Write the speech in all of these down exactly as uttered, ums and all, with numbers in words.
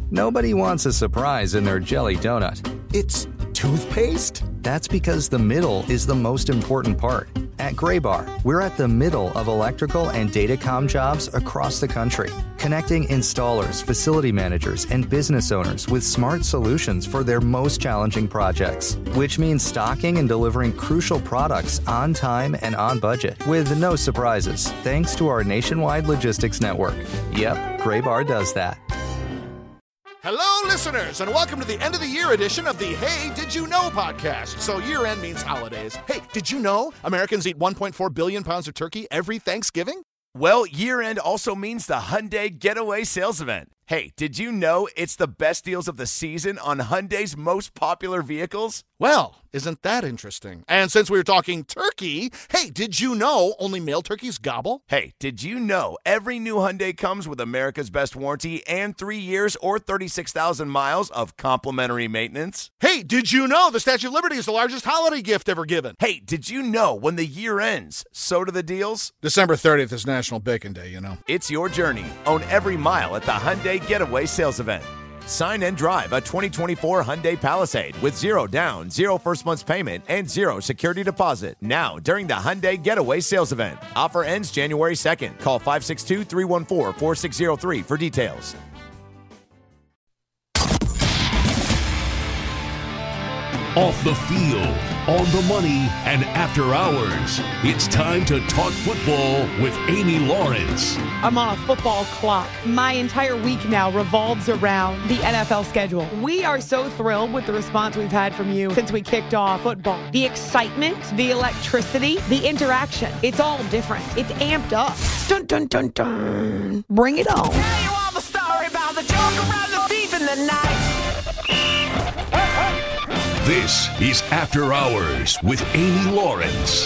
Nobody wants a surprise in their jelly donut. It's toothpaste? That's because the middle is the most important part. At Graybar, we're at the middle of electrical and datacom jobs across the country, connecting installers, facility managers, and business owners with smart solutions for their most challenging projects, which means stocking and delivering crucial products on time and on budget with no surprises, thanks to our nationwide logistics network. Yep, Graybar does that. Hello, listeners, and welcome to the end of the year edition of the Hey, Did You Know podcast. So year end means holidays. Hey, did you know Americans eat one point four billion pounds of turkey every Thanksgiving? Well, year end also means the Hyundai Getaway Sales Event. Hey, did you know it's the best deals of the season on Hyundai's most popular vehicles? Well, isn't that interesting? And since we were talking turkey, hey, did you know only male turkeys gobble? Hey, did you know every new Hyundai comes with America's best warranty and three years or thirty-six thousand miles of complimentary maintenance? Hey, did you know the Statue of Liberty is the largest holiday gift ever given? Hey, did you know when the year ends, so do the deals? December thirtieth is National Bacon Day, you know. It's your journey. Own every mile at the Hyundai Getaway Sales Event. Sign and drive a twenty twenty-four Hyundai Palisade with zero down, zero first month's payment, and zero security deposit. Now, during the Hyundai Getaway Sales Event. Offer ends January second. Call five six two, three one four, four six zero three for details. Off the field, on the money, and after hours. It's time to talk football with Amy Lawrence. I'm on a football clock. My entire week now revolves around the N F L schedule. We are so thrilled with the response we've had from you since we kicked off football. The excitement, the electricity, the interaction. It's all different. It's amped up. Dun, dun, dun, dun. Bring it on. Tell you all the story about the joke around the thief in the night. This is After Hours with Amy Lawrence.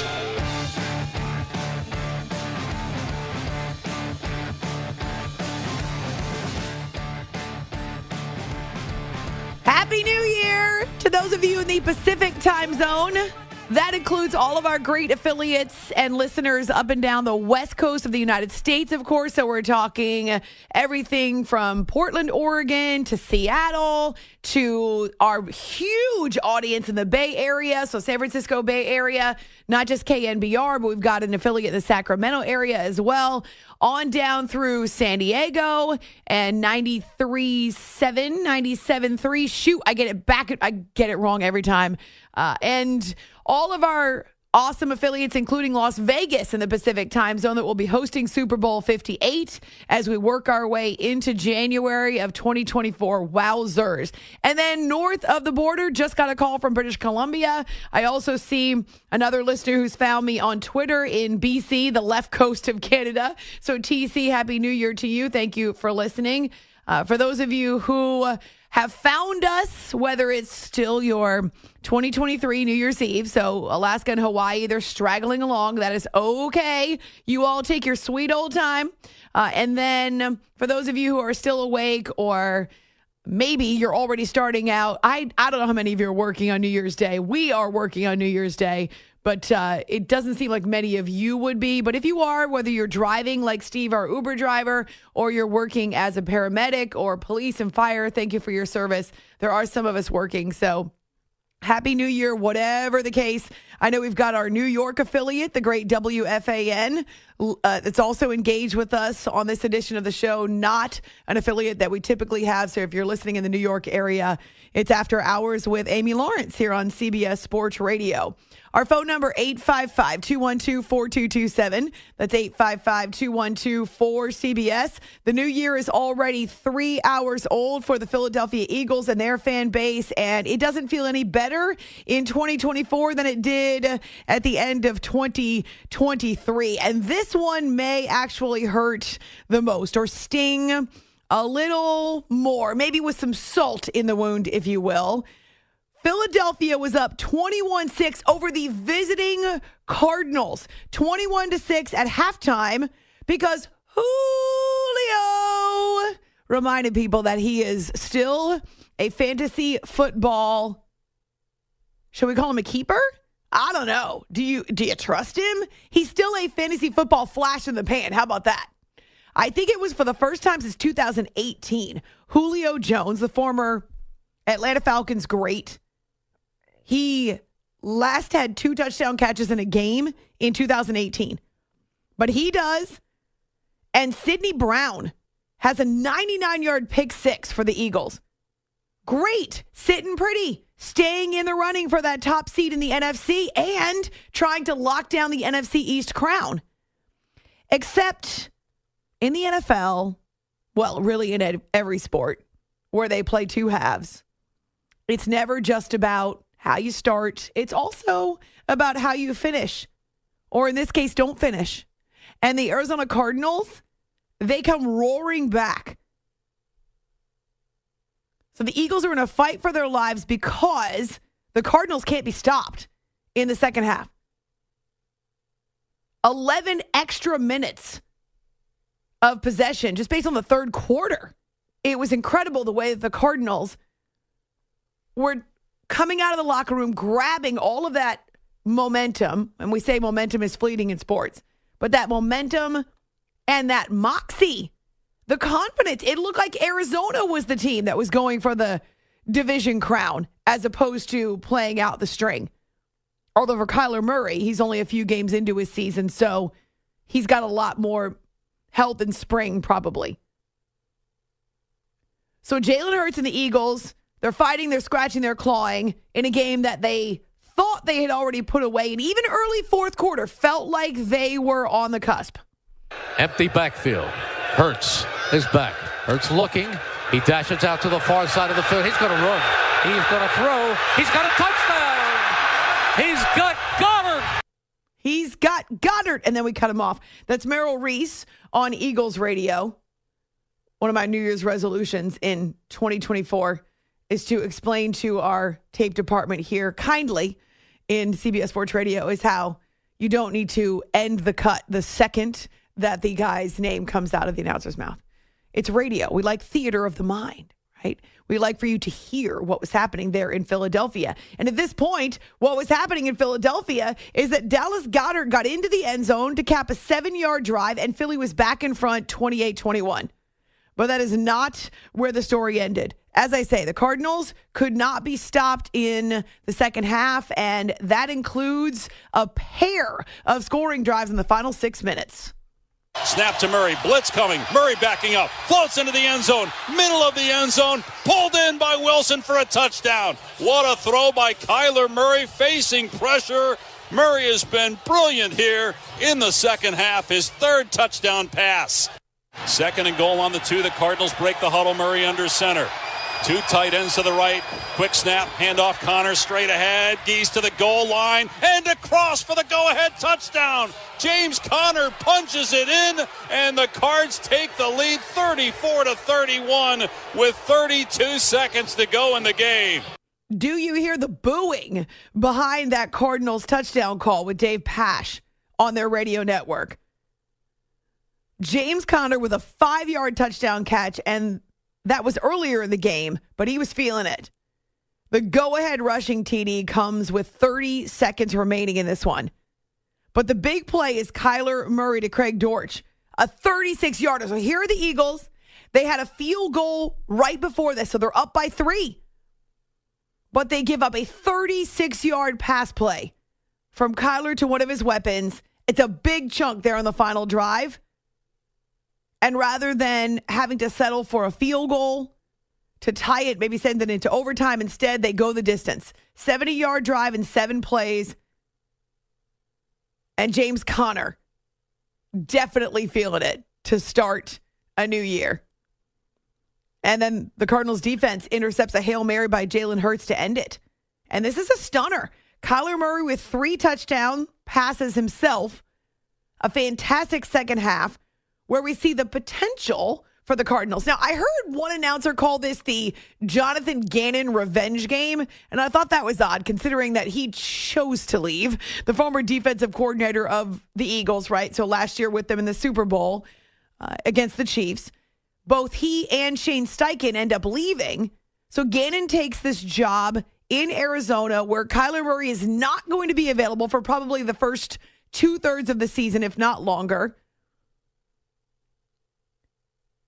Happy New Year to those of you in the Pacific time zone. That includes all of our great affiliates and listeners up and down the west coast of the United States, of course. So we're talking everything from Portland, Oregon to Seattle to our huge audience in the Bay Area. So San Francisco Bay Area, not just K N B R, but we've got an affiliate in the Sacramento area as well. On down through San Diego and ninety-three point seven, ninety-seven point three. Shoot, I get it back. I get it wrong every time. Uh, and all of our awesome affiliates, including Las Vegas in the Pacific time zone, that will be hosting Super Bowl fifty-eight as we work our way into January of twenty twenty-four. Wowzers. And then north of the border, just got a call from British Columbia. I also see another listener who's found me on Twitter in B C, the left coast of Canada. So T C, Happy New Year to you. Thank you for listening. Uh, for those of you who have found us, whether it's still your twenty twenty-three New Year's Eve, so Alaska and Hawaii, they're straggling along. That is okay. You all take your sweet old time. Uh, and then for those of you who are still awake, or maybe you're already starting out, I, I don't know how many of you are working on New Year's Day. We are working on New Year's Day. But uh, it doesn't seem like many of you would be. But if you are, whether you're driving like Steve, our Uber driver, or you're working as a paramedic or police and fire, thank you for your service. There are some of us working. So Happy New Year, whatever the case. I know we've got our New York affiliate, the great W F A N. Uh, it's also engaged with us on this edition of the show, not an affiliate that we typically have. So if you're listening in the New York area, it's After Hours with Amy Lawrence here on C B S Sports Radio. Our phone number, eight five five, two one two, four two two seven. That's eight five five, two one two, four C B S. The new year is already three hours old for the Philadelphia Eagles and their fan base, and it doesn't feel any better in twenty twenty-four than it did at the end of twenty twenty-three. And this one may actually hurt the most, or sting a little more, maybe with some salt in the wound, if you will. Philadelphia was up twenty-one six over the visiting Cardinals, twenty-one to six at halftime, because Julio reminded people that he is still a fantasy football, should we call him a keeper? I don't know. Do you do you trust him? He's still a fantasy football flash in the pan. How about that? I think it was for the first time since two thousand eighteen. Julio Jones, the former Atlanta Falcons great, he last had two touchdown catches in a game in two thousand eighteen. But he does. And Sidney Brown has a ninety-nine-yard pick six for the Eagles. Great. Sitting pretty. Staying in the running for that top seed in the N F C and trying to lock down the N F C East crown. Except in the N F L, well, really in every sport where they play two halves, it's never just about how you start. It's also about how you finish. Or in this case, don't finish. And the Arizona Cardinals, they come roaring back. So the Eagles are in a fight for their lives because the Cardinals can't be stopped in the second half. eleven extra minutes of possession just based on the third quarter. It was incredible the way that the Cardinals were coming out of the locker room, grabbing all of that momentum. And we say momentum is fleeting in sports. But that momentum and that moxie, the confidence, it looked like Arizona was the team that was going for the division crown as opposed to playing out the string. Although for Kyler Murray, he's only a few games into his season, so he's got a lot more health and spring probably. So Jalen Hurts and the Eagles, they're fighting, they're scratching, they're clawing in a game that they thought they had already put away. And even early fourth quarter felt like they were on the cusp. Empty backfield. Hurts is back. Hurts looking. He dashes out to the far side of the field. He's going to run. He's going to throw. He's got a touchdown. He's got Goddard. He's got Goddard. And then we cut him off. That's Merrill Reese on Eagles Radio. One of my New Year's resolutions in twenty twenty-four is to explain to our tape department here kindly in C B S Sports Radio is how you don't need to end the cut the second that the guy's name comes out of the announcer's mouth. It's radio. We like theater of the mind, right? We like for you to hear what was happening there in Philadelphia. And at this point, what was happening in Philadelphia is that Dallas Goedert got into the end zone to cap a seven-yard drive, and Philly was back in front twenty-eight twenty-one. But that is not where the story ended. As I say, the Cardinals could not be stopped in the second half, and that includes a pair of scoring drives in the final six minutes. Snap to Murray. Blitz coming. Murray backing up. Floats into the end zone. Middle of the end zone. Pulled in by Wilson for a touchdown. What a throw by Kyler Murray facing pressure. Murray has been brilliant here in the second half. His third touchdown pass. Second and goal on the two. The Cardinals break the huddle. Murray under center. Two tight ends to the right. Quick snap. Handoff. Connor straight ahead. Geese to the goal line. And across for the go-ahead touchdown. James Conner punches it in. And the Cards take the lead thirty-four to thirty-one with thirty-two seconds to go in the game. Do you hear the booing behind that Cardinals touchdown call with Dave Pasch on their radio network? James Conner with a five-yard touchdown catch, and that was earlier in the game, but he was feeling it. The go-ahead rushing T D comes with thirty seconds remaining in this one. But the big play is Kyler Murray to Craig Dortch, a thirty-six-yarder. So here are the Eagles. They had a field goal right before this, so they're up by three. But they give up a thirty-six-yard pass play from Kyler to one of his weapons. It's a big chunk there on the final drive. And rather than having to settle for a field goal to tie it, maybe send it into overtime, instead they go the distance. seventy-yard drive in seven plays. And James Conner definitely feeling it to start a new year. And then the Cardinals defense intercepts a Hail Mary by Jalen Hurts to end it. And this is a stunner. Kyler Murray with three touchdown passes himself. A fantastic second half where we see the potential for the Cardinals. Now, I heard one announcer call this the Jonathan Gannon revenge game, and I thought that was odd considering that he chose to leave. The former defensive coordinator of the Eagles, right? So last year with them in the Super Bowl uh, against the Chiefs. Both he and Shane Steichen end up leaving. So Gannon takes this job in Arizona where Kyler Murray is not going to be available for probably the first two-thirds of the season, if not longer.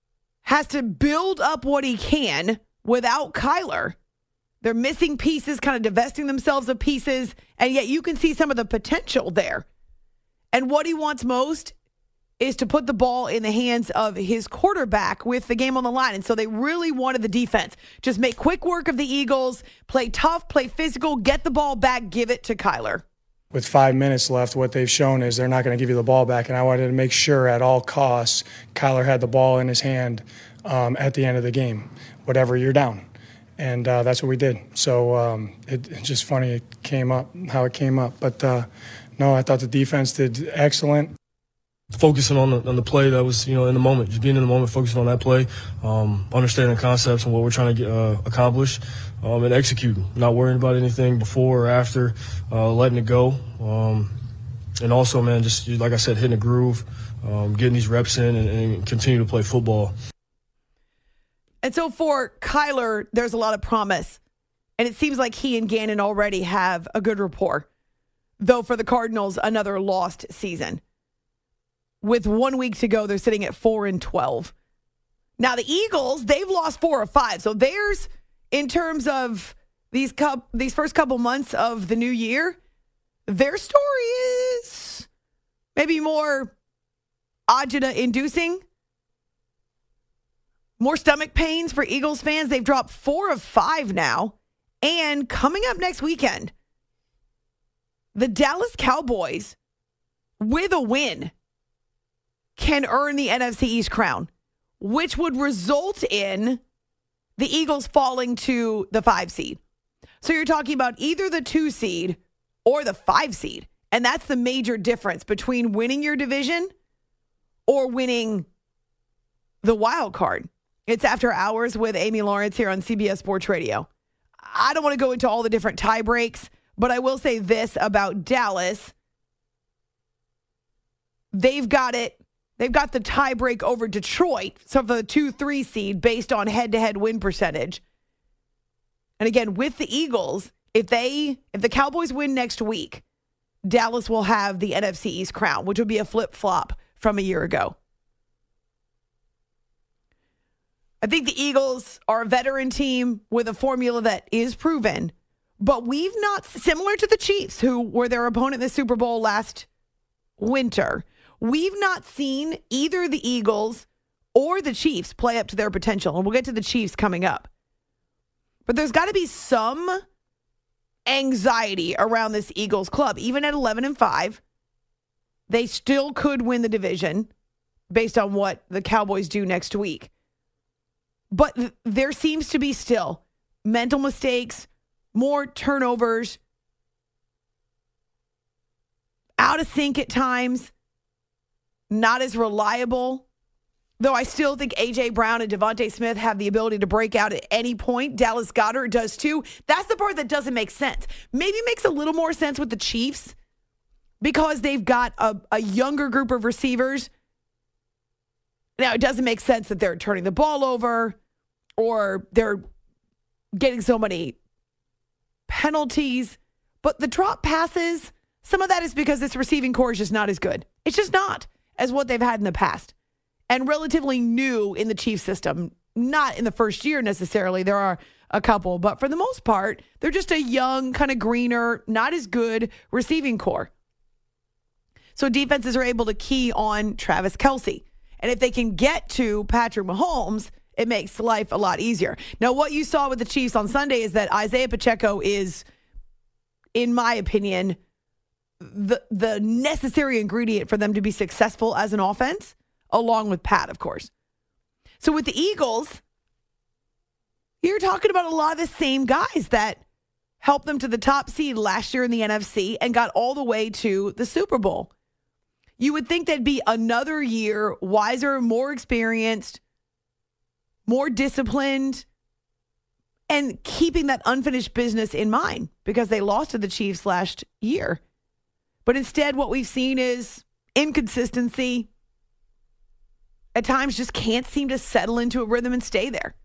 has to build up what he can without Kyler. They're missing pieces, kind of divesting themselves of pieces, and yet you can see some of the potential there. And what he wants most is to put the ball in the hands of his quarterback with the game on the line. And so they really wanted the defense. Just make quick work of the Eagles, play tough, play physical, get the ball back, give it to Kyler. With five minutes left, what they've shown is they're not going to give you the ball back. And I wanted to make sure at all costs Kyler had the ball in his hand um, at the end of the game, whatever you're down. And uh, that's what we did. So um, it, it's just funny it came up, how it came up. But, uh, no, I thought the defense did excellent. Focusing on the, on the play that was, you know, in the moment, just being in the moment, focusing on that play, um, understanding the concepts and what we're trying to get, uh, accomplish, um, and executing, not worrying about anything before or after, uh, letting it go. Um, and also, man, just like I said, hitting a groove, um, getting these reps in and, and continue to play football. And so for Kyler, there's a lot of promise. And it seems like he and Gannon already have a good rapport. Though for the Cardinals, another lost season. With one week to go, they're sitting at four and twelve. Now the Eagles, they've lost four or five. So there's, in terms of these cup, these first couple months of the new year, their story is maybe more agita-inducing. More stomach pains for Eagles fans. They've dropped four of five now. And coming up next weekend, the Dallas Cowboys, with a win, can earn the N F C East crown, which would result in the Eagles falling to the five seed. So you're talking about either the two seed or the five seed. And that's the major difference between winning your division or winning the wild card. It's After Hours with Amy Lawrence here on C B S Sports Radio. I don't want to go into all the different tie breaks, but I will say this about Dallas. They've got it. They've got the tie break over Detroit, so for the two three seed based on head-to-head win percentage. And again, with the Eagles, if they if the Cowboys win next week, Dallas will have the N F C East crown, which would be a flip-flop from a year ago. I think the Eagles are a veteran team with a formula that is proven, but we've not, similar to the Chiefs, who were their opponent in the Super Bowl last winter, we've not seen either the Eagles or the Chiefs play up to their potential. And we'll get to the Chiefs coming up. But there's got to be some anxiety around this Eagles club. Even at eleven and five, they still could win the division based on what the Cowboys do next week. But th- there seems to be still mental mistakes, more turnovers, out of sync at times, not as reliable. Though I still think A J. Brown and Devontae Smith have the ability to break out at any point. Dallas Goedert does too. That's the part that doesn't make sense. Maybe it makes a little more sense with the Chiefs because they've got a, a younger group of receivers. Now, it doesn't make sense that they're turning the ball over or they're getting so many penalties. But the drop passes, some of that is because this receiving core is just not as good. It's just not as what they've had in the past. And relatively new in the Chiefs system. Not in the first year necessarily. There are a couple. But for the most part, they're just a young, kind of greener, not as good receiving core. So defenses are able to key on Travis Kelce. And if they can get to Patrick Mahomes, it makes life a lot easier. Now, what you saw with the Chiefs on Sunday is that Isaiah Pacheco is, in my opinion, the the necessary ingredient for them to be successful as an offense, along with Pat, of course. So with the Eagles, you're talking about a lot of the same guys that helped them to the top seed last year in the N F C and got all the way to the Super Bowl. You would think that'd be another year, wiser, more experienced, more disciplined, and keeping that unfinished business in mind because they lost to the Chiefs last year. But instead, what we've seen is inconsistency. At times, just can't seem to settle into a rhythm and stay there.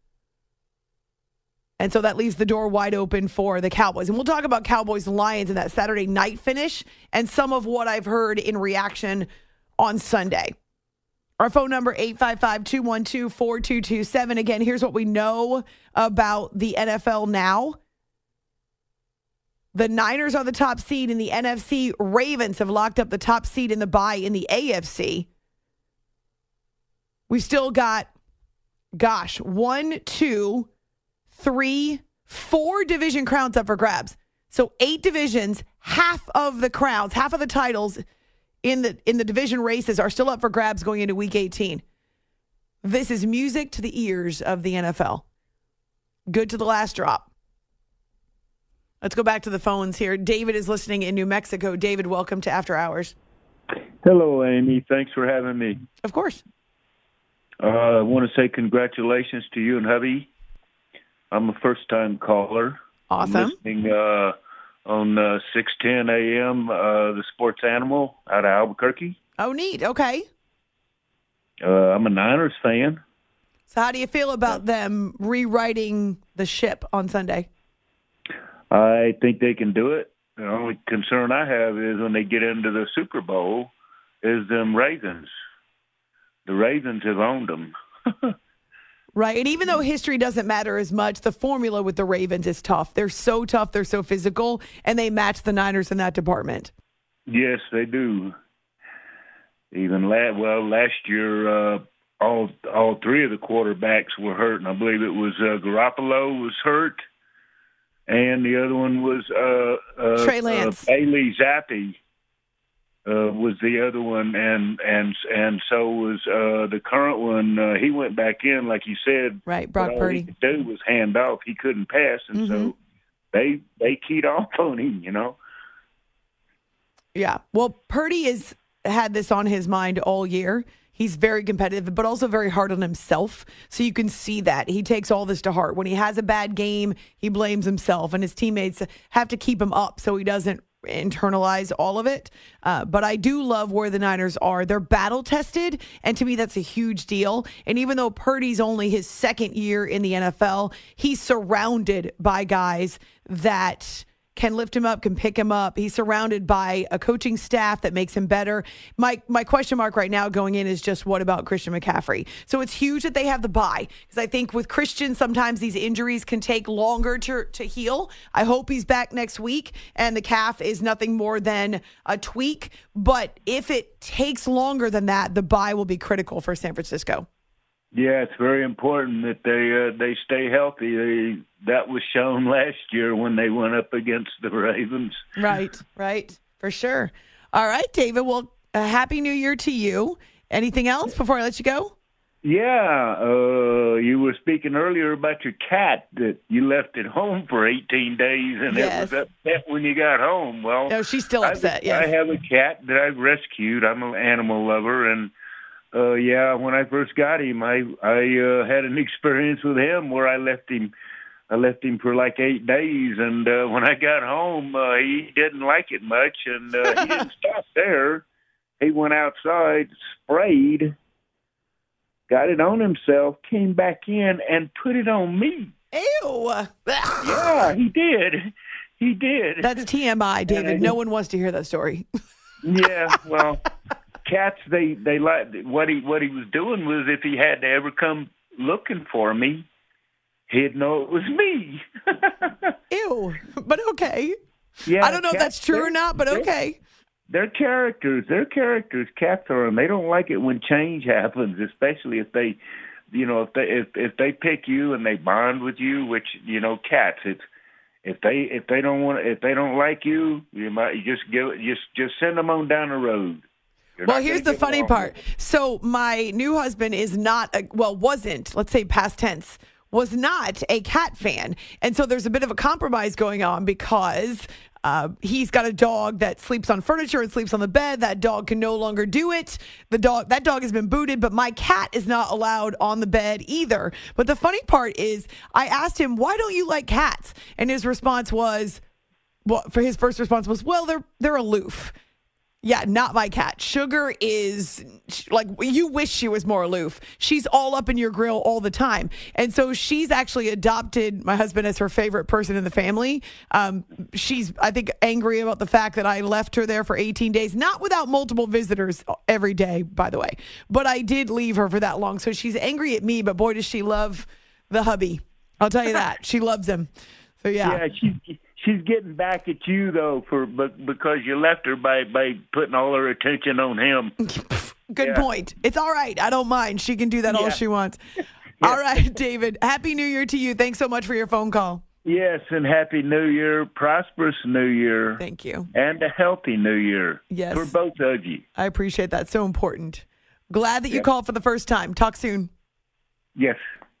And so that leaves the door wide open for the Cowboys. And we'll talk about Cowboys-Lions in that Saturday night finish and some of what I've heard in reaction on Sunday. Our phone number, eight five five, two one two, four two two seven. Again, here's what we know about the N F L now. The Niners are the top seed in the N F C. Ravens have locked up the top seed in the bye in the A F C. We've still got, gosh, one, two, three, four division crowns up for grabs. So eight divisions, half of the crowns, half of the titles in the in the division races are still up for grabs going into week eighteen. This is music to the ears of the N F L. Good to the last drop. Let's go back to the phones here. David is listening in New Mexico. David, welcome to After Hours. Hello, Amy. Thanks for having me. Of course. Uh, I want to say congratulations to you and hubby. I'm a first-time caller. Awesome. I'm listening uh, on uh, six ten a.m., uh, The Sports Animal out of Albuquerque. Oh, neat. Okay. Uh, I'm a Niners fan. So how do you feel about them rewriting the ship on Sunday? I think they can do it. The only concern I have is when they get into the Super Bowl is them Ravens. The Ravens have owned them. Right. And even though history doesn't matter as much, the formula with the Ravens is tough. They're so tough. They're so physical. And they match the Niners in that department. Yes, they do. Even last, well, last year, uh, all all three of the quarterbacks were hurt. And I believe it was uh, Garoppolo was hurt. And the other one was uh, uh, Trey Lance. Uh, Bailey Zappi. Uh, was the other one, and and and so was uh, the current one. Uh, he went back in, like you said. Right, Brock all Purdy. He could do was hand off. He couldn't pass, and Mm-hmm. so they they keyed off on him. You know. Yeah. Well, Purdy has had this on his mind all year. He's very competitive, but also very hard on himself. So you can see that. He takes all this to heart. When he has a bad game, he blames himself, and his teammates have to keep him up so he doesn't internalize all of it. Uh, but I do love where the Niners are. They're battle tested, and to me, that's a huge deal. And even though Purdy's only his second year in the N F L, he's surrounded by guys that can lift him up, can pick him up. He's surrounded by a coaching staff that makes him better. My my question mark right now going in is just, what about Christian McCaffrey? So it's huge that they have the bye, because I think with Christian, sometimes these injuries can take longer to, to heal. I hope he's back next week, and the calf is nothing more than a tweak. But if it takes longer than that, the bye will be critical for San Francisco. Yeah, it's very important that they uh, they stay healthy. They, that was shown last year when they went up against the Ravens. Right, right, for sure. All right, David. Well, a happy New Year to you. Anything else before I let you go? Yeah, uh, you were speaking earlier about your cat that you left at home for eighteen days, and Yes. it was upset when you got home. Well, No, she's still I- upset, yes. I have a cat that I've rescued. I'm an animal lover, and uh, yeah, when I first got him, I I uh, had an experience with him where I left him. I left him for like eight days, and uh, when I got home, uh, he didn't like it much, and uh, he didn't stop there. He went outside, sprayed, got it on himself, came back in, and put it on me. Ew. Yeah, he did. He did. That's T M I, David. No one wants to hear that story. Yeah, well, cats, they, they like, what he, what he was doing was if he had to ever come looking for me, he'd know it was me. Ew. But okay. Yeah, I don't know if cats, that's true or they're- not, but they're- okay. They're characters. They're characters. Cats are, and they don't like it when change happens, especially if they, you know, if they if if they pick you and they bond with you. Which, you know, cats. It's if they if they don't want if they don't like you, you might you just give just just send them on down the road. You're Well, not here's gonna the get funny along part. with it. So my new husband is not, a, well, wasn't, let's say past tense, was not a cat fan. And so there's a bit of a compromise going on because uh, he's got a dog that sleeps on furniture and sleeps on the bed. That dog can no longer do it. The dog, that dog has been booted, but my cat is not allowed on the bed either. But the funny part is I asked him, why don't you like cats? And his response was, well, for his first response was, well, they're they're aloof. Yeah, not my cat. Sugar is like, you wish she was more aloof. She's all up in your grill all the time. And so she's actually adopted my husband as her favorite person in the family. Um, she's, I think, angry about the fact that I left her there for eighteen days, not without multiple visitors every day, by the way. But I did leave her for that long. So she's angry at me, but boy, does she love the hubby. I'll tell you that. She loves him. So, yeah. Yeah, she's, she's getting back at you, though, for but because you left her by, by putting all her attention on him. Good yeah. point. It's all right. I don't mind. She can do that yeah. all she wants. yeah. All right, David. Happy New Year to you. Thanks so much for your phone call. Yes, and Happy New Year, prosperous New Year. Thank you. And a healthy New Year. Yes. For both of you. I appreciate that. So important. Glad that you yeah. called for the first time. Talk soon. Yes.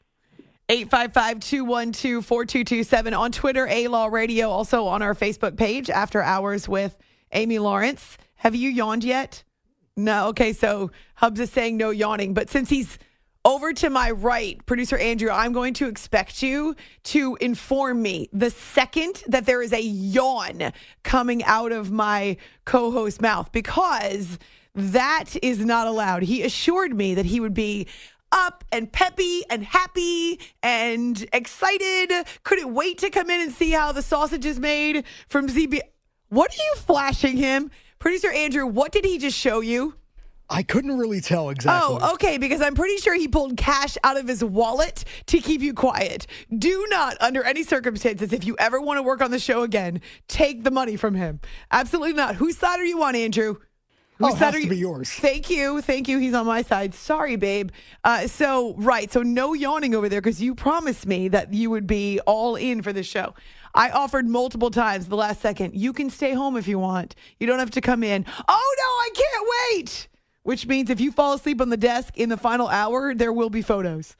eight five five, two one two, four two two seven on Twitter, A-Law Radio, also on our Facebook page, After Hours with Amy Lawrence. Have you yawned yet? No? Okay, so Hubs is saying no yawning, but since he's over to my right, producer Andrew, I'm going to expect you to inform me the second that there is a yawn coming out of my co-host's mouth, because that is not allowed. He assured me that he would be up and peppy and happy and excited. Couldn't wait to come in and see how the sausage is made from Z B. What are you flashing him? Producer Andrew, what did he just show you? I couldn't really tell exactly. Oh, okay, because I'm pretty sure he pulled cash out of his wallet to keep you quiet. Do not, under any circumstances, if you ever want to work on the show again, take the money from him. Absolutely not. Whose side are you on, Andrew? Oh, it has to be yours. Thank you. Thank you. He's on my side. Sorry, babe. Uh, so, right. So no yawning over there because you promised me that you would be all in for the show. I offered multiple times the last second. You can stay home if you want. You don't have to come in. Oh, no, I can't wait. Which means if you fall asleep on the desk in the final hour, there will be photos.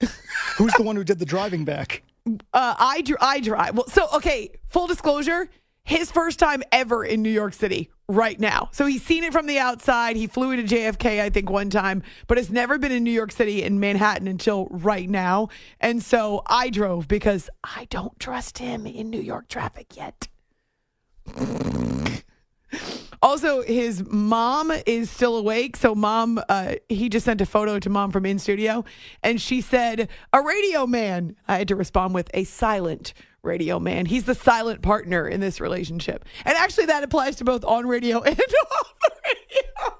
Who's the one who did the driving back? Uh, I, dr- I drive. Well, so, okay, full disclosure. His first time ever in New York City right now. So he's seen it from the outside. He flew into J F K, I think, one time, but has never been in New York City in Manhattan until right now. And so I drove because I don't trust him in New York traffic yet. Also, his mom is still awake. So mom, uh, he just sent a photo to mom from in studio, and she said, a radio man. I had to respond with a silent radio man. He's the silent partner in this relationship. And actually that applies to both on radio and off the radio.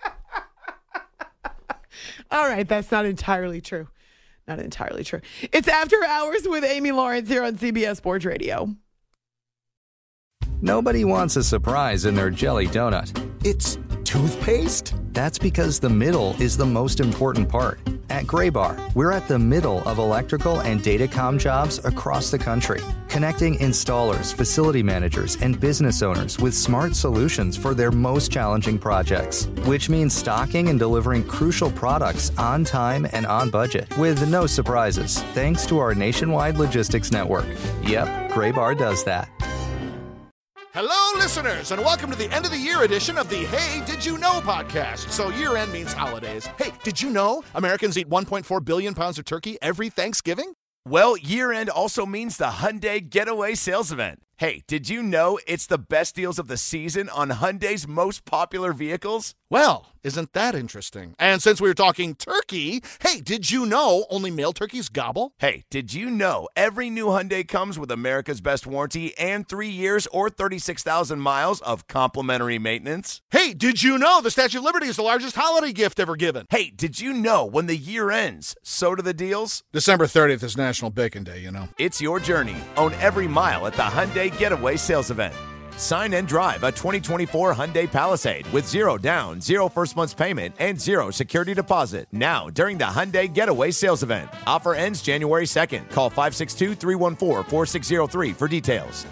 All right, that's not entirely true. Not entirely true. It's After Hours with Amy Lawrence here on C B S Sports Radio. Nobody wants a surprise in their jelly donut. It's toothpaste? That's because the middle is the most important part. At Graybar, we're at the middle of electrical and datacom jobs across the country, connecting installers, facility managers, and business owners with smart solutions for their most challenging projects, which means stocking and delivering crucial products on time and on budget with no surprises, thanks to our nationwide logistics network. Yep, Graybar does that. Hello, listeners, and welcome to the end of the year edition of the Hey, Did You Know podcast. So year end means holidays. Hey, did you know Americans eat one point four billion pounds of turkey every Thanksgiving? Well, year end also means the Hyundai Getaway Sales Event. Hey, did you know it's the best deals of the season on Hyundai's most popular vehicles? Well, isn't that interesting? And since we were talking turkey, hey, did you know only male turkeys gobble? Hey, did you know every new Hyundai comes with America's best warranty and three years or thirty-six thousand miles of complimentary maintenance? Hey, did you know the Statue of Liberty is the largest holiday gift ever given? Hey, did you know when the year ends, so do the deals? December thirtieth is National Bacon Day, you know. It's your journey. Own every mile at the Hyundai Getaway Sales Event. Sign and drive a twenty twenty-four Hyundai Palisade with zero down, zero first month's payment, and zero security deposit. Now, during the Hyundai Getaway Sales Event. Offer ends January second. Call five six two, three one four, four six zero three for details.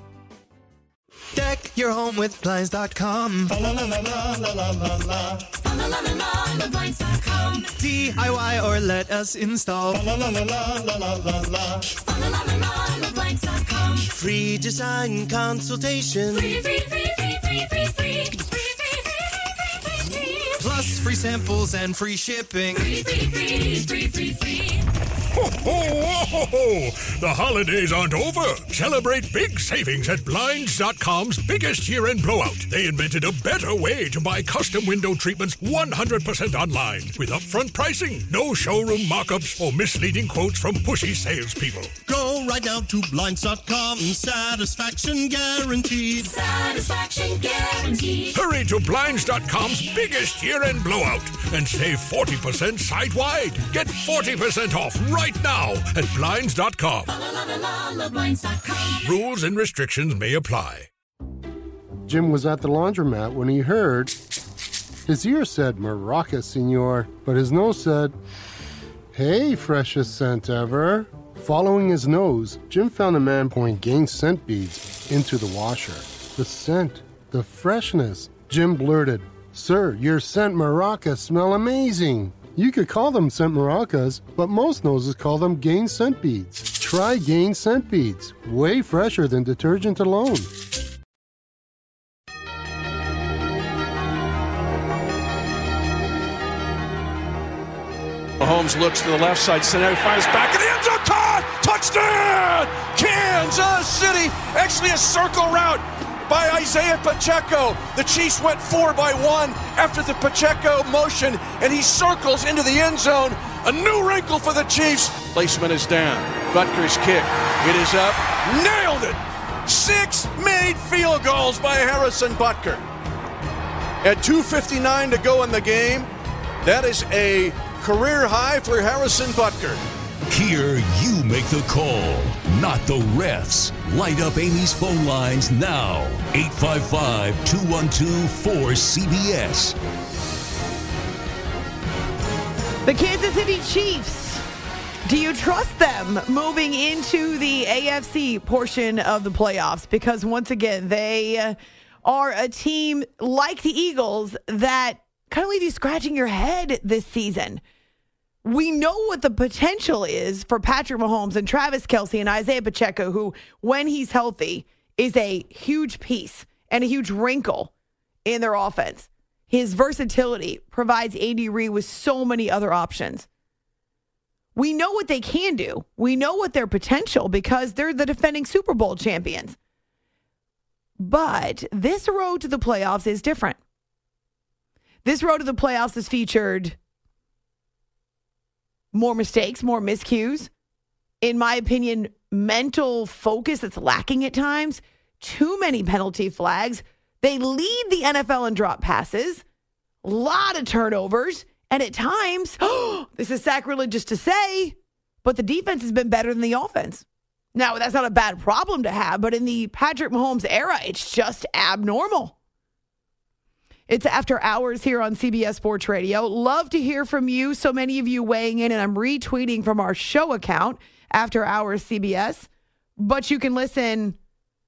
Deck your home with Blinds dot com. D I Y or let us install. Free design consultation. Free, free, free, free, free, free, free. Plus free samples and free shipping. Free, free, free, free, free, free. Ho, ho, ho, ho. The holidays aren't over. Celebrate big savings at Blinds dot com's biggest year-end blowout. They invented a better way to buy custom window treatments one hundred percent online with upfront pricing, no showroom markups, or misleading quotes from pushy salespeople. Go right now to Blinds dot com. Satisfaction guaranteed. Satisfaction guaranteed. Hurry to Blinds dot com's biggest year-end blowout and save forty percent site-wide. Get forty percent off right now at Blinds dot com. La, la, la, la, Blinds dot com. Rules and restrictions may apply. Jim was at the laundromat when he heard his ear said Maraca, senor, but his nose said, hey, freshest scent ever. Following his nose, Jim found a man pouring Gain scent beads into the washer. The scent, the freshness. Jim blurted, sir, your scent Maraca smell amazing. You could call them scent maracas, but most noses call them Gain scent beads. Try Gain scent beads. Way fresher than detergent alone. Mahomes looks to the left side. Cincinnati fires back in the end zone. Caught! Touchdown! Kansas City. Actually a circle route by Isaiah Pacheco. The Chiefs went four by one after the Pacheco motion, and he circles into the end zone. A new wrinkle for the Chiefs. Placement is down. Butker's kick. It is up. Nailed it. Six made field goals by Harrison Butker. At two fifty-nine to go in the game, that is a career high for Harrison Butker. Here you make the call, not the refs. Light up Amy's phone lines now. eight five five, two one two, four C B S. The Kansas City Chiefs. Do you trust them moving into the A F C portion of the playoffs? Because once again, they are a team like the Eagles that kind of leave you scratching your head this season. We know what the potential is for Patrick Mahomes and Travis Kelce and Isaiah Pacheco, who, when he's healthy, is a huge piece and a huge wrinkle in their offense. His versatility provides Andy Reid with so many other options. We know what they can do. We know what their potential, because they're the defending Super Bowl champions. But this road to the playoffs is different. This road to the playoffs is featured more mistakes, more miscues. In my opinion, mental focus that's lacking at times. Too many penalty flags. They lead the N F L in drop passes. A lot of turnovers. And at times, oh, this is sacrilegious to say, but the defense has been better than the offense. Now, that's not a bad problem to have, but in the Patrick Mahomes era, it's just abnormal. It's After Hours here on C B S Sports Radio. Love to hear from you. So many of you weighing in, and I'm retweeting from our show account, After Hours C B S. But you can listen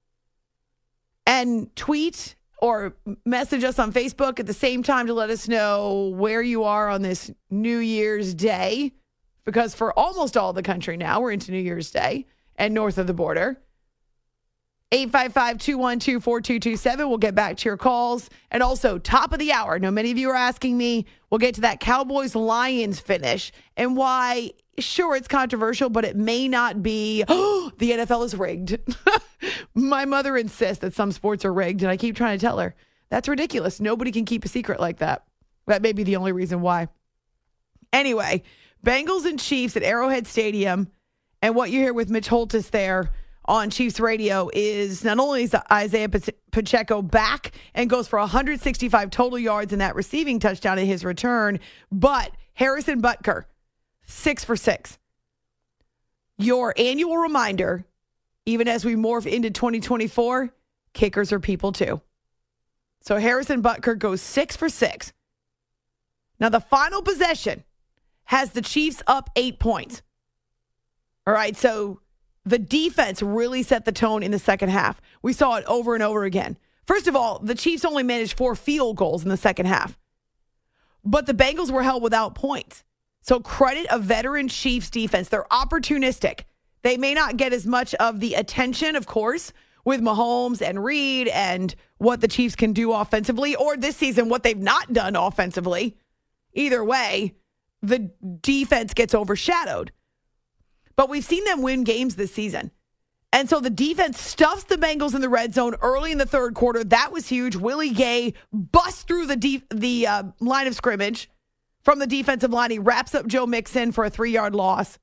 and tweet or message us on Facebook at the same time to let us know where you are on this New Year's Day. Because for almost all the country now, we're into New Year's Day and north of the border. eight five five, two one two, four two two seven. We'll get back to your calls. And also, top of the hour. I know many of you are asking me. We'll get to that Cowboys-Lions finish and why, sure, it's controversial, but it may not be, oh, the N F L is rigged. My mother insists that some sports are rigged, and I keep trying to tell her, that's ridiculous. Nobody can keep a secret like that. That may be the only reason why. Anyway, Bengals and Chiefs at Arrowhead Stadium, and what you hear with Mitch Holtis there on Chiefs Radio is not only is Isaiah Pacheco back and goes for one hundred sixty-five total yards in that receiving touchdown in his return, but Harrison Butker, six for six. Your annual reminder, even as we morph into twenty twenty-four, kickers are people too. So Harrison Butker goes six for six. Now the final possession has the Chiefs up eight points. All right, so the defense really set the tone in the second half. We saw it over and over again. First of all, the Chiefs only managed four field goals in the second half. But the Bengals were held without points. So credit a veteran Chiefs defense. They're opportunistic. They may not get as much of the attention, of course, with Mahomes and Reed and what the Chiefs can do offensively, or this season, what they've not done offensively. Either way, the defense gets overshadowed. but we've seen them win games this season. And so the defense stuffs the Bengals in the red zone early in the third quarter. That was huge. Willie Gay busts through the de- the uh, line of scrimmage from the defensive line. He wraps up Joe Mixon for a three-yard loss.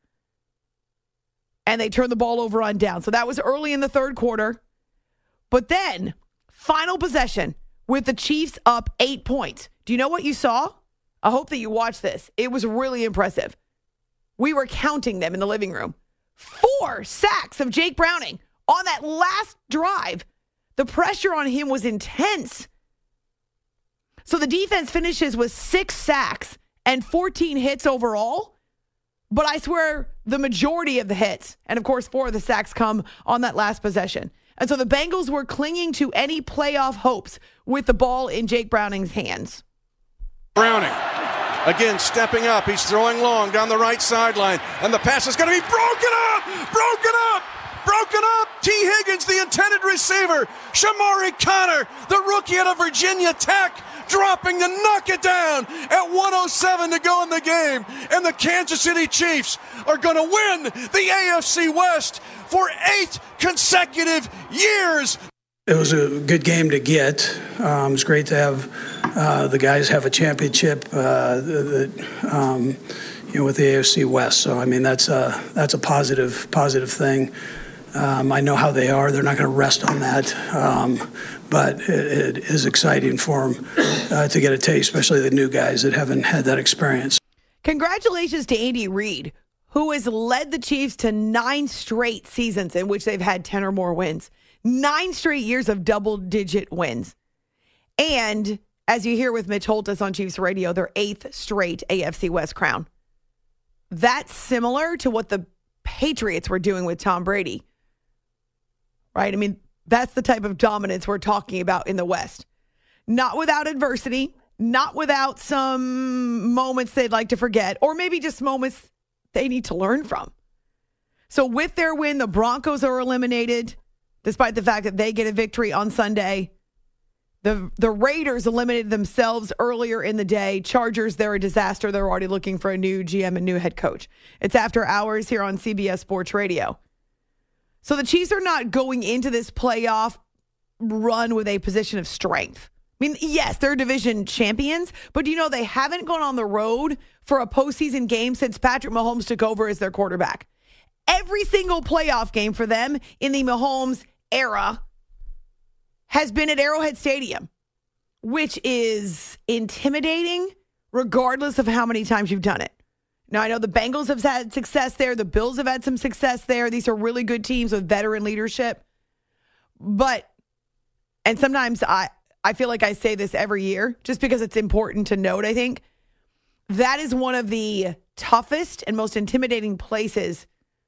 And they turn the ball over on down. So that was early in the third quarter. But then, final possession with the Chiefs up eight points. Do you know what you saw? I hope that you watched this. It was really impressive. We were counting them in the living room. Four sacks of Jake Browning on that last drive. The pressure on him was intense. So the defense finishes with six sacks and fourteen hits overall. But I swear the majority of the hits, and of course four of the sacks come on that last possession. And so the Bengals were clinging to any playoff hopes with the ball in Jake Browning's hands. Browning, again, stepping up. He's throwing long down the right sideline. And the pass is going to be broken up! Broken up! Broken up! T. Higgins, the intended receiver. Shamari Connor, the rookie out of Virginia Tech, dropping to knock it down at one oh seven to go in the game. And the Kansas City Chiefs are going to win the A F C West for eight consecutive years. It was a good game to get. Um, it's great to have uh, the guys have a championship uh, the, um, you know, with the A F C West. So, I mean, that's a, that's a positive, positive thing. Um, I know how they are. They're not going to rest on that. Um, but it, it is exciting for them uh, to get a taste, especially the new guys that haven't had that experience. Congratulations to Andy Reid, who has led the Chiefs to nine straight seasons in which they've had ten or more wins. Nine straight years of double-digit wins. And, as you hear with Mitch Holthus on Chiefs Radio, their eighth straight A F C West crown. That's similar to what the Patriots were doing with Tom Brady. Right? I mean, that's the type of dominance we're talking about in the West. Not without adversity, not without some moments they'd like to forget, or maybe just moments they need to learn from. So with their win, the Broncos are eliminated, despite the fact that they get a victory on Sunday. The the Raiders eliminated themselves earlier in the day. Chargers, they're a disaster. They're already looking for a new G M and new head coach. It's After Hours here on C B S Sports Radio. So the Chiefs are not going into this playoff run with a position of strength. I mean, yes, they're division champions, but do you know they haven't gone on the road for a postseason game since Patrick Mahomes took over as their quarterback. Every single playoff game for them in the Mahomes era has been at Arrowhead Stadium, which is intimidating regardless of how many times you've done it. Now, I know the Bengals have had success there. The Bills have had some success there. These are really good teams with veteran leadership. But, and sometimes I, I feel like I say this every year just because it's important to note, I think, that is one of the toughest and most intimidating places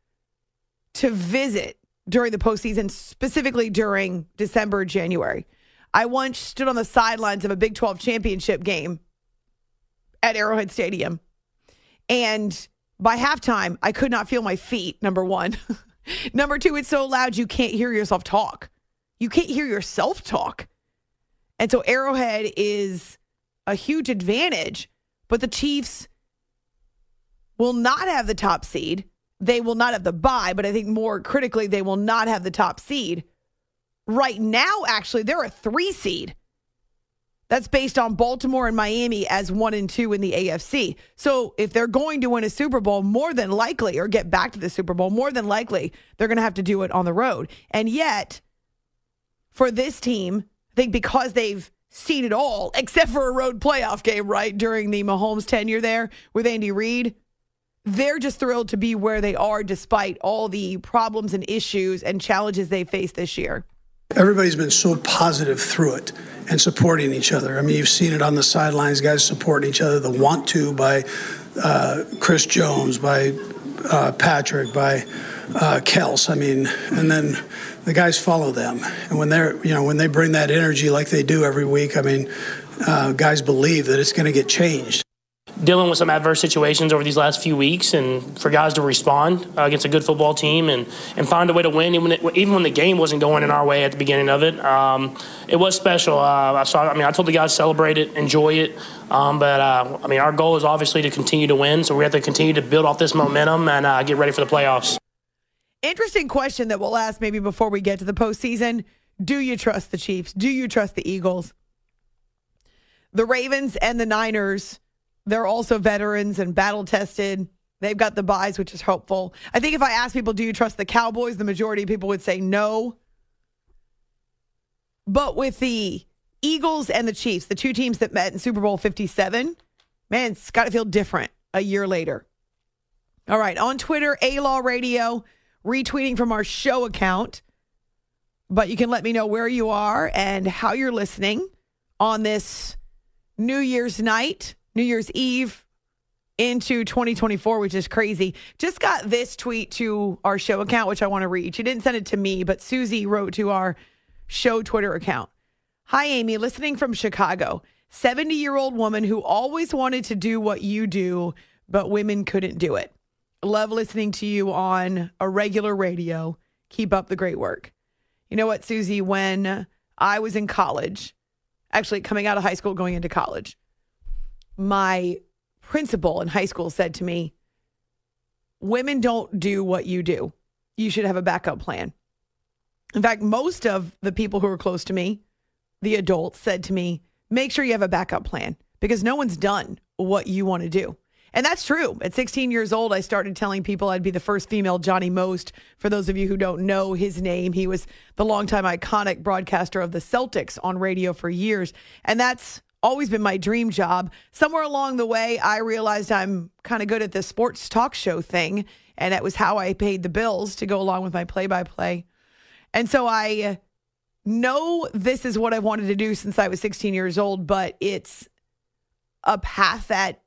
to visit during the postseason, specifically during December, January. I once stood on the sidelines of a Big twelve championship game at Arrowhead Stadium. And by halftime, I could not feel my feet, number one. Number two, it's so loud you can't hear yourself talk. You can't hear yourself talk. And so Arrowhead is a huge advantage, but the Chiefs will not have the top seed. They will not have the bye, but I think more critically, they will not have the top seed. Right now, actually, they're a three seed. That's based on Baltimore and Miami as one and two in the A F C. So if they're going to win a Super Bowl, more than likely, or get back to the Super Bowl, more than likely, they're going to have to do it on the road. And yet, for this team, I think because they've seen it all, except for a road playoff game, right, during the Mahomes tenure there with Andy Reid, they're just thrilled to be where they are despite all the problems and issues and challenges they faced this year. Everybody's been so positive through it and supporting each other. I mean, you've seen it on the sidelines, guys supporting each other. The want to by uh, Chris Jones, by uh, Patrick, by uh, Kels. I mean, and then the guys follow them. And when they're, you know, when they bring that energy like they do every week, I mean, uh, guys believe that it's going to get changed. dealing with some adverse situations over these last few weeks, and for guys to respond uh, against a good football team and, and find a way to win, even when, it, even when the game wasn't going in our way at the beginning of it. Um, it was special. Uh, I saw. I mean, I told the guys celebrate it, enjoy it. Um, but uh, I mean, our goal is obviously to continue to win, so we have to continue to build off this momentum and uh, get ready for the playoffs. Interesting question that we'll ask maybe before we get to the postseason. Do you trust the Chiefs? Do you trust the Eagles? The Ravens and the Niners, they're also veterans and battle-tested. They've got the buys, which is hopeful. I think if I ask people, do you trust the Cowboys, the majority of people would say no. But with the Eagles and the Chiefs, the two teams that met in Super Bowl fifty-seven, man, it's got to feel different a year later. All right, on Twitter, A-Law Radio, retweeting from our show account. But you can let me know where you are and how you're listening on this New Year's night, New Year's Eve into twenty twenty-four, which is crazy. Just got this tweet to our show account, which I want to read. She didn't send it to me, but Susie wrote to our show Twitter account. Hi, Amy, listening from Chicago. seventy-year-old woman who always wanted to do what you do, but women couldn't do it. Love listening to you on a regular radio. Keep up the great work. You know what, Susie, when I was in college, actually coming out of high school, going into college, my principal in high school said to me, women don't do what you do. You should have a backup plan. In fact, most of the people who were close to me, the adults, said to me, make sure you have a backup plan because no one's done what you want to do. And that's true. At sixteen years old, I started telling people I'd be the first female Johnny Most. For those of you who don't know his name, he was the longtime iconic broadcaster of the Celtics on radio for years. And that's always been my dream job. Somewhere along the way, I realized I'm kind of good at the sports talk show thing. And that was how I paid the bills to go along with my play-by-play. And so I know this is what I've wanted to do since I was sixteen years old, but it's a path that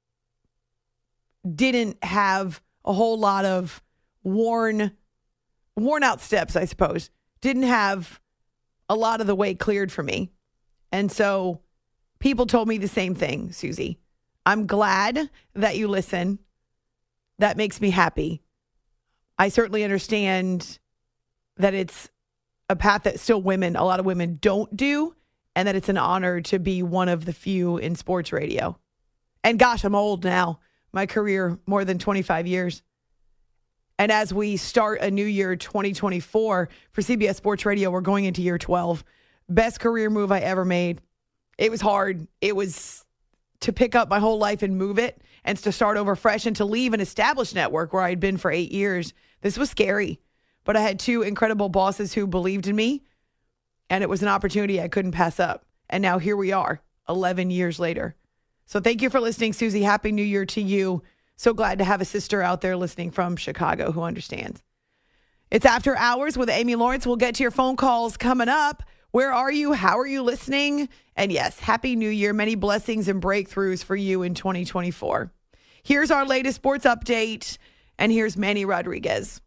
didn't have a whole lot of worn, worn out steps, I suppose. Didn't have a lot of the way cleared for me. And so people told me the same thing, Susie. I'm glad that you listen. That makes me happy. I certainly understand that it's a path that still women, a lot of women don't do, and that it's an honor to be one of the few in sports radio. And gosh, I'm old now. My career, more than twenty-five years. And as we start a new year, twenty twenty-four, for C B S Sports Radio, we're going into year twelve. Best career move I ever made. It was hard. It was to pick up my whole life and move it and to start over fresh and to leave an established network where I'd been for eight years. This was scary, but I had two incredible bosses who believed in me, and it was an opportunity I couldn't pass up. And now here we are, eleven years later. So thank you for listening, Susie. Happy New Year to you. So glad to have a sister out there listening from Chicago who understands. It's After Hours with Amy Lawrence. We'll get to your phone calls coming up. Where are you? How are you listening? And yes, Happy New Year. Many blessings and breakthroughs for you in twenty twenty-four. Here's our latest sports update. And here's Manny Rodriguez.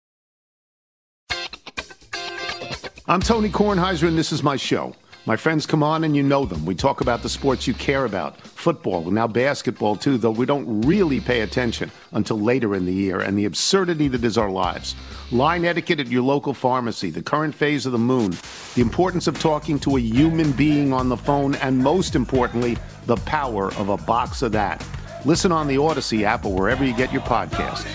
I'm Tony Kornheiser, and this is my show. My friends come on and you know them. We talk about the sports you care about, football, and now basketball too, though we don't really pay attention until later in the year, and the absurdity that is our lives. Line etiquette at your local pharmacy, the current phase of the moon, the importance of talking to a human being on the phone, and most importantly, the power of a box of that. Listen on the Odyssey app or wherever you get your podcasts.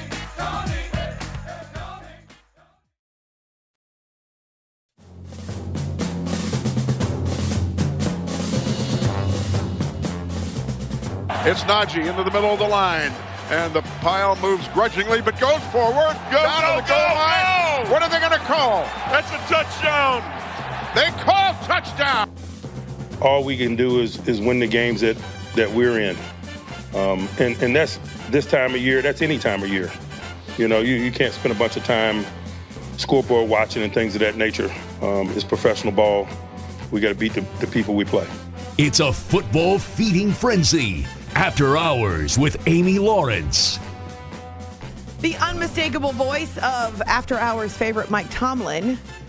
It's Najee into the middle of the line, and the pile moves grudgingly, but goes forward. Go, down go, to the goal go, line. go! What are they going to call? That's a touchdown. They call touchdown. All we can do is is win the games that, that we're in, um, and and that's this time of year. That's any time of year. You know, you, you can't spend a bunch of time scoreboard watching and things of that nature. Um, it's professional ball. We got to beat the, the people we play. It's a football feeding frenzy. After Hours with Amy Lawrence. The unmistakable voice of After Hours favorite Mike Tomlin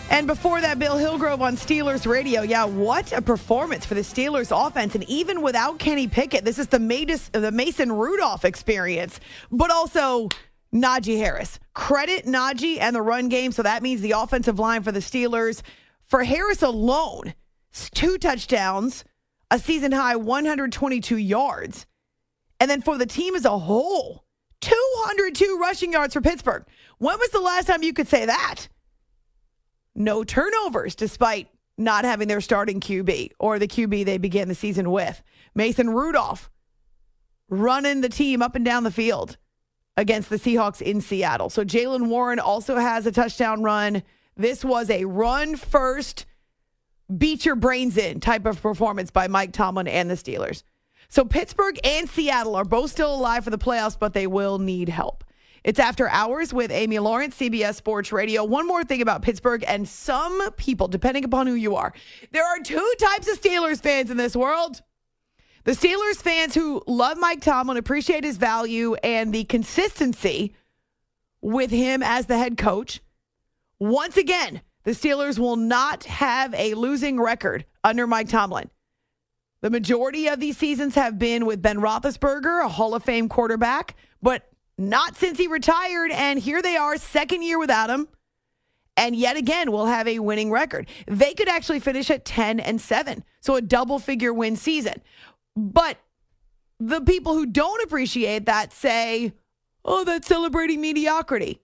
And before that, Bill Hillgrove on Steelers Radio. Yeah, what a performance for the Steelers offense. And even without Kenny Pickett, this is the Mason Rudolph experience, but also Najee Harris. Credit Najee and the run game, so that means the offensive line for the Steelers. For Harris alone, two touchdowns, a season-high one hundred twenty-two yards. And then for the team as a whole, two hundred two rushing yards for Pittsburgh. When was the last time you could say that? No turnovers, despite not having their starting Q B or the Q B they began the season with. Mason Rudolph running the team up and down the field against the Seahawks in Seattle. So Jaylen Warren also has a touchdown run. This was a run-first, beat-your-brains-in type of performance by Mike Tomlin and the Steelers. So Pittsburgh and Seattle are both still alive for the playoffs, but they will need help. It's After Hours with Amy Lawrence, C B S Sports Radio. One more thing about Pittsburgh and some people, depending upon who you are. There are two types of Steelers fans in this world. The Steelers fans who love Mike Tomlin, appreciate his value and the consistency with him as the head coach. Once again, the Steelers will not have a losing record under Mike Tomlin. The majority of these seasons have been with Ben Roethlisberger, a Hall of Fame quarterback, but not since he retired, and here they are, second year without him, and yet again will have a winning record. They could actually finish at ten and seven, so a double-figure win season. But the people who don't appreciate that say, oh, that's celebrating mediocrity.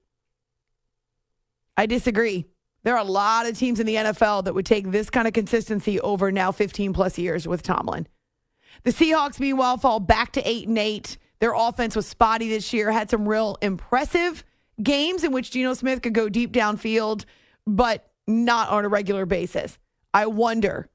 I disagree. There are a lot of teams in the N F L that would take this kind of consistency over now fifteen-plus years with Tomlin. The Seahawks, meanwhile, fall back to eight and eight. Their offense was spotty this year, had some real impressive games in which Geno Smith could go deep downfield, but not on a regular basis. I wonder,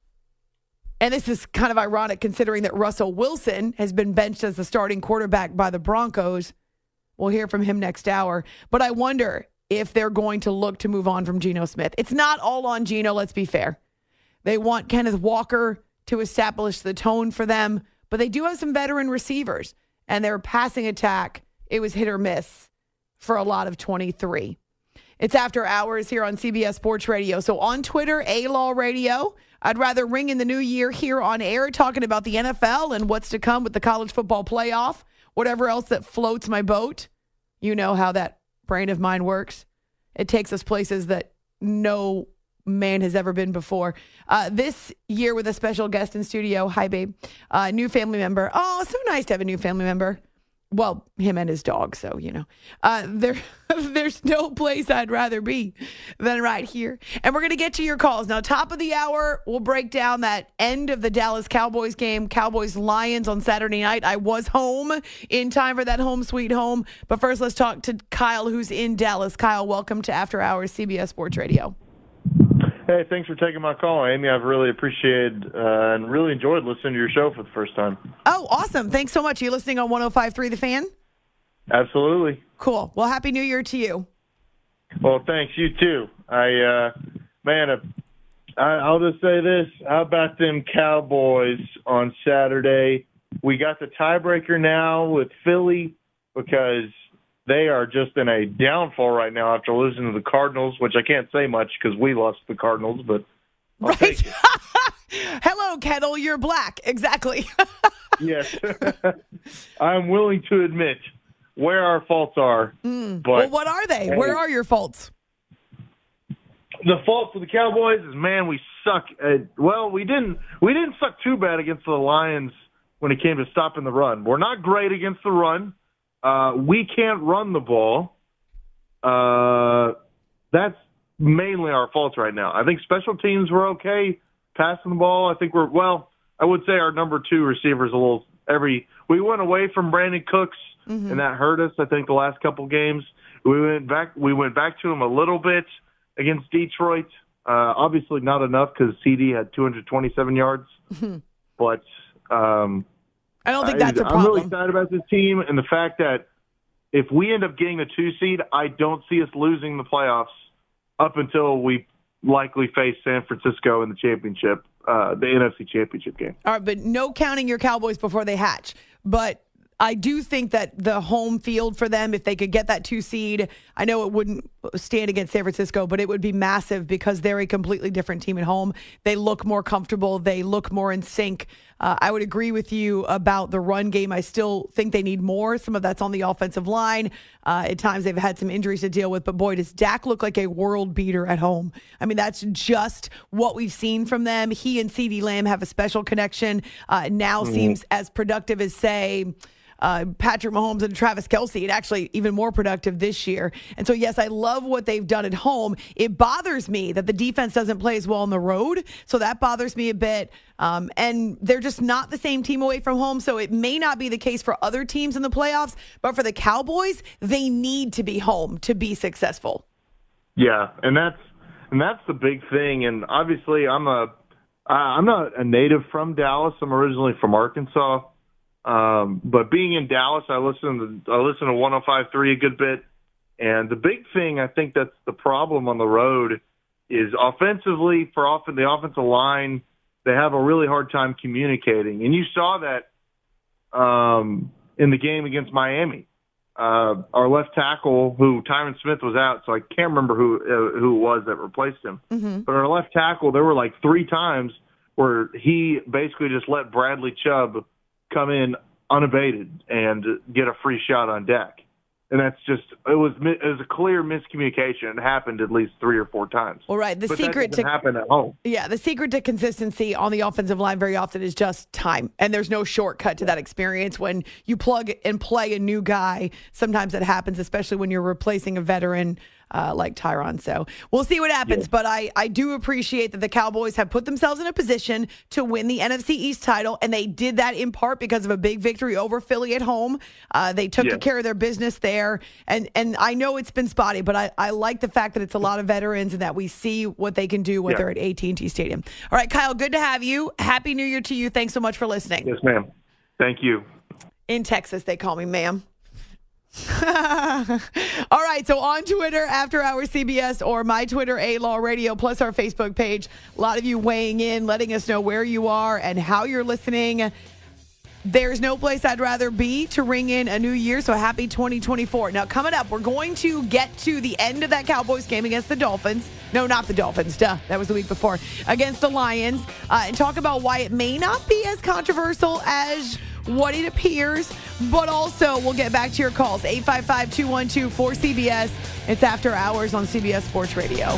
and this is kind of ironic considering that Russell Wilson has been benched as the starting quarterback by the Broncos. We'll hear from him next hour. But I wonder if they're going to look to move on from Geno Smith. It's not all on Geno, let's be fair. They want Kenneth Walker to establish the tone for them, but they do have some veteran receivers. And their passing attack, it was hit or miss for a lot of twenty-three. It's After Hours here on C B S Sports Radio. So on Twitter, A-Law Radio. I'd rather ring in the new year here on air talking about the N F L and what's to come with the college football playoff, whatever else that floats my boat. You know how that brain of mine works. It takes us places that no man has ever been before. Uh, this year with a special guest in studio. Hi, babe. Uh, new family member. Oh, so nice to have a new family member. Well, him and his dog, so, you know. Uh, there, there's no place I'd rather be than right here. And we're going to get to your calls. Now, top of the hour, we'll break down that end of the Dallas Cowboys game, Cowboys-Lions on Saturday night. I was home in time for that home sweet home. But first, let's talk to Kyle, who's in Dallas. Kyle, welcome to After Hours, C B S Sports Radio. Hey, thanks for taking my call, Amy. I've really appreciated uh, and really enjoyed listening to your show for the first time. Oh, awesome. Thanks so much. Are you listening on one oh five point three The Fan? Absolutely. Cool. Well, Happy New Year to you. Well, thanks. You too. I, uh, man, uh, I, I'll just say this. How about them Cowboys on Saturday? We got the tiebreaker now with Philly because they are just in a downfall right now after losing to the Cardinals, which I can't say much because we lost to the Cardinals, but I'll right. take it. Hello, Kettle. You're black. Exactly. Yes. I'm willing to admit where our faults are. Mm. But well, what are they? Hey, where are your faults? The fault for the Cowboys is, man, we suck. At, well, we didn't we didn't suck too bad against the Lions when it came to stopping the run. We're not great against the run. Uh, we can't run the ball. Uh, that's mainly our fault right now. I think special teams were okay passing the ball. I think we're, well, I would say our number two receiver's a little every, we went away from Brandon Cooks mm-hmm. and that hurt us. I think the last couple games we went back, we went back to him a little bit against Detroit. Uh, obviously not enough because C D had two hundred twenty-seven yards, mm-hmm. but, um, I don't think that's I, a problem. I'm really excited about this team and the fact that if we end up getting a two seed, I don't see us losing the playoffs up until we likely face San Francisco in the championship, uh, the N F C championship game. All right, but no counting your Cowboys before they hatch. But I do think that the home field for them, if they could get that two seed, I know it wouldn't stand against San Francisco, but it would be massive because they're a completely different team at home. They look more comfortable. They look more in sync. Uh, I would agree with you about the run game. I still think they need more. Some of that's on the offensive line. Uh, at times they've had some injuries to deal with, but boy, does Dak look like a world beater at home. I mean, that's just what we've seen from them. He and CeeDee Lamb have a special connection. Uh, now mm-hmm. seems as productive as, say, Uh, Patrick Mahomes and Travis Kelce, and actually even more productive this year. And so, yes, I love what they've done at home. It bothers me that the defense doesn't play as well on the road, so that bothers me a bit. Um, and they're just not the same team away from home, so it may not be the case for other teams in the playoffs, but for the Cowboys, they need to be home to be successful. Yeah, and that's and that's the big thing. And obviously, I'm a I'm not a native from Dallas. I'm originally from Arkansas. Um, but being in Dallas, I listen to I listen to one oh five point three a good bit, and the big thing I think that's the problem on the road is offensively for often the offensive line, they have a really hard time communicating, and you saw that um, in the game against Miami. Uh, our left tackle, who Tyron Smith was out, so I can't remember who uh, who it was that replaced him. Mm-hmm. But our left tackle, there were like three times where he basically just let Bradley Chubb come in unabated and get a free shot on Dak. And that's just, it was it was a clear miscommunication. It happened at least three or four times. Well, right. The but secret that to happen at home. Yeah, the secret to consistency on the offensive line very often is just time. And there's no shortcut to that experience. When you plug and play a new guy, sometimes it happens, especially when you're replacing a veteran Uh, like Tyron. So we'll see what happens. Yeah. But I, I do appreciate that the Cowboys have put themselves in a position to win the N F C East title, and they did that in part because of a big victory over Philly at home. Uh, they took yeah. care of their business there. And and I know it's been spotty, but I, I like the fact that it's a lot of veterans and that we see what they can do when yeah. they're at A T and T Stadium. All right, Kyle, good to have you. Happy New Year to you. Thanks so much for listening. Yes, ma'am. Thank you. In Texas, they call me ma'am. All right, so on Twitter, After Hours C B S, or my Twitter, A-Law Radio, plus our Facebook page. A lot of you weighing in, letting us know where you are and how you're listening. There's no place I'd rather be to ring in a new year, so happy twenty twenty-four. Now, coming up, we're going to get to the end of that Cowboys game against the Dolphins. No, not the Dolphins. Duh, that was the week before. Against the Lions. Uh, and talk about why it may not be as controversial as what it appears, but also we'll get back to your calls. eight five five, two one two, four C B S. It's After Hours on C B S Sports Radio.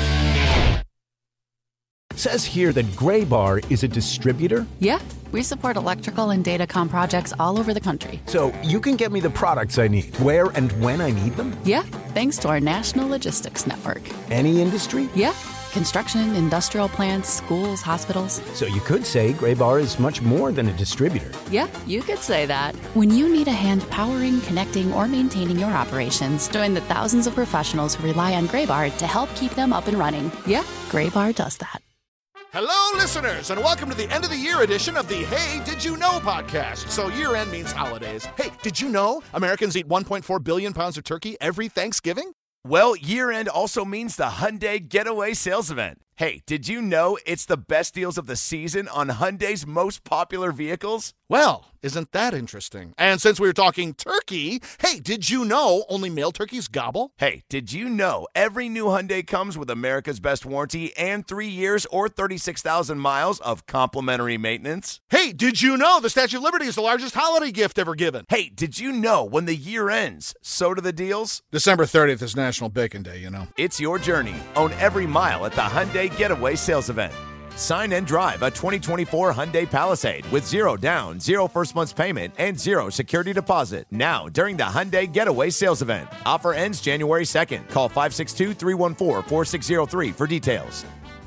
It says here that Graybar is a distributor. Yeah, we support electrical and datacom projects all over the country. So you can get me the products I need, where and when I need them? Yeah, thanks to our national logistics network. Any industry? Yeah. Construction, industrial plants, schools, hospitals. So you could say Graybar is much more than a distributor. Yeah, you could say that. When you need a hand powering, connecting, or maintaining your operations, join the thousands of professionals who rely on Graybar to help keep them up and running. Yeah, Graybar does that. Hello, listeners, and welcome to the end of the year edition of the Hey, Did You Know podcast. So year end means holidays. Hey, did you know Americans eat one point four billion pounds of turkey every Thanksgiving? Well, year-end also means the Hyundai Getaway Sales Event. Hey, did you know it's the best deals of the season on Hyundai's most popular vehicles? Well, isn't that interesting? And since we were talking turkey, hey, did you know only male turkeys gobble? Hey, did you know every new Hyundai comes with America's best warranty and three years or thirty-six thousand miles of complimentary maintenance? Hey, did you know the Statue of Liberty is the largest holiday gift ever given? Hey, did you know when the year ends, so do the deals? December thirtieth is National Bacon Day, you know. It's your journey. Own every mile at the Hyundai Getaway Sales Event. Sign and drive a twenty twenty-four Hyundai Palisade with zero down, zero first month's payment, and zero security deposit. Now, during the Hyundai Getaway Sales Event. Offer ends January second. Call five six two, three one four, four six zero three for details.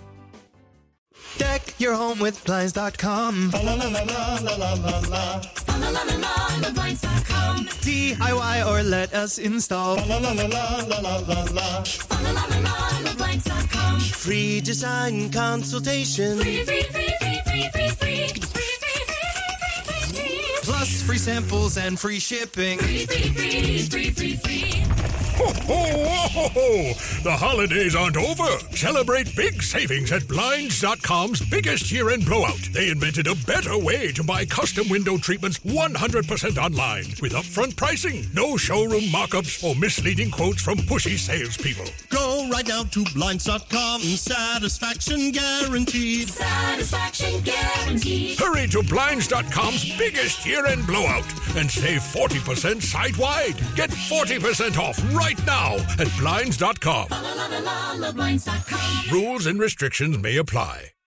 Deck your home with Blinds dot com. La la la la la la la la la. La la la la Blinds dot com. D I Y or let us install. La la la la la la la la. La la la la Blinds dot com. Free design consultation. Free free free free free free free. Plus free samples and free shipping. Free free free free free free. Ho, ho, ho, ho. The holidays aren't over. Celebrate big savings at Blinds dot com's biggest year-end blowout. They invented a better way to buy custom window treatments one hundred percent online with upfront pricing, no showroom markups, or misleading quotes from pushy salespeople. Go right now to Blinds dot com. Satisfaction guaranteed. Satisfaction guaranteed. Hurry to Blinds dot com's biggest year-end blowout and save forty percent site-wide. Get forty percent off right now at Blinds dot com. Rules and restrictions may apply.